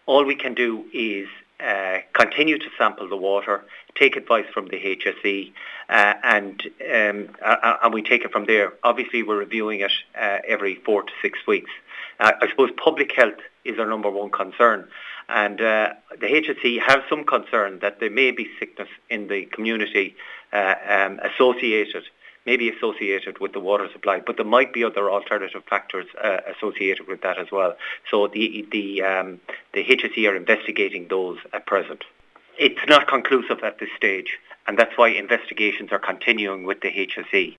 All we can do is continue to sample the water, take advice from the HSE, and we take it from there. Obviously, we're reviewing it every 4 to 6 weeks. I suppose public health is our number one concern, and the HSE have some concern that there may be sickness in the community associated with the water supply, but there might be other alternative factors associated with that as well. So the HSE are investigating those at present. It's not conclusive at this stage, and that's why investigations are continuing with the HSE.